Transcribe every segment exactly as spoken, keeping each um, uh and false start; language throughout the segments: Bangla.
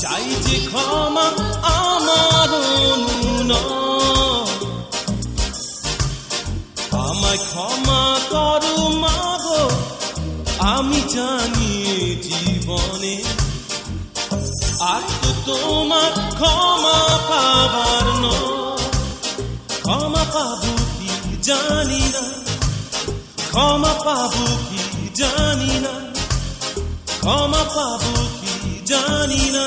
চাই যে ক্ষমা আমার অনুনয়, আমায় ক্ষমা করো মাগো, আমি জানি জীবনে আর তো তোমার ক্ষমা পাবার নয়। ক্ষমা পাবো কি জানি না, ক্ষমা পাবো কি জানি না, ক্ষমা পাবো কি জানি না।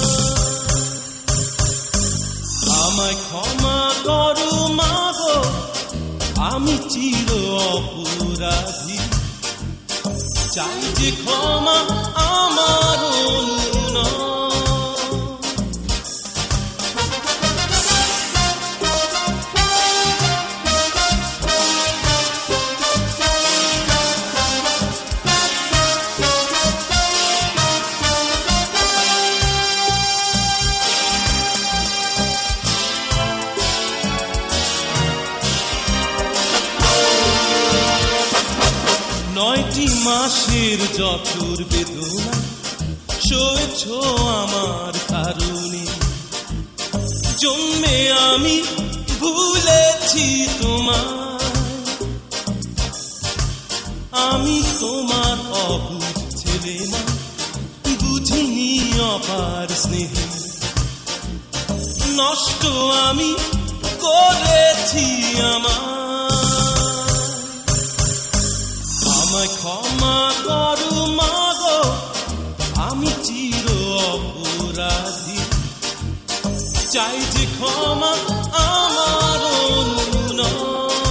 আমায় ক্ষমা করো মাগো, আমি চির অপরাধী, চাই যে ক্ষমা আমার অনুনয়। নয়টি মাসের যতুর বেদনা সয়েছ আমার কারণে, জন্মে আমি ভুলেছি তোমায়, আমি তোমার অবুঝ ছেলে না, বুঝিনি অপার স্নেহ, নষ্ট আমি করেছি আমার। আমায় ক্ষমা করো মাগো, আমি চির অপরাধী, চাই যে ক্ষমা আমার অনুনয়।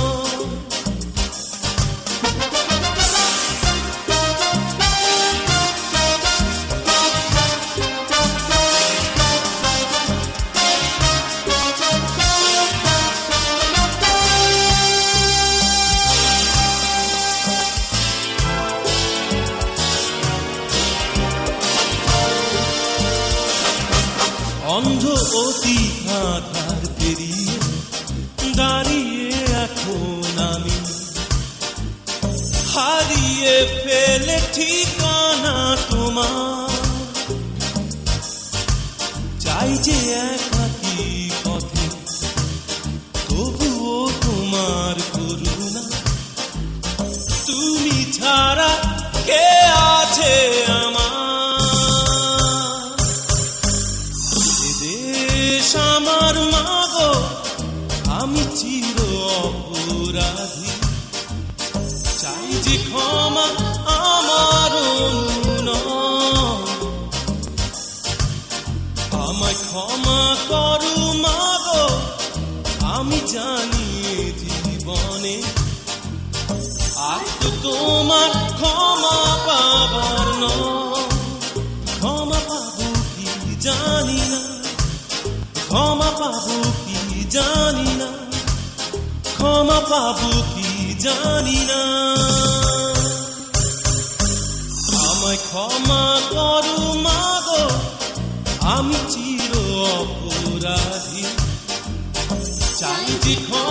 অন্ধ অতি আধার পেরিয়ে দাঁড়িয়ে এখন আমি, হারিয়ে ফেলে ঠিকানা তোমার, চাই যে একাকী পথে তবুও তোমার করুণা, তুমি ছাড়া কে আছে আমার। আমার মাগো, আমি চির অপরাধী, চাই যে ক্ষমা আমার অনুনয়। আমায় ক্ষমা করো মাগো, আমি জানি জীবনে আর তো তোমার ক্ষমা পাবার নয়। ক্ষমা পাবো কি জানি না, ক্ষমা পাবো কি জানি না, ক্ষমা পাবো কি জানি না। আমায় ক্ষমা করো মাগো, আমি চির অপরাধী, চাই যে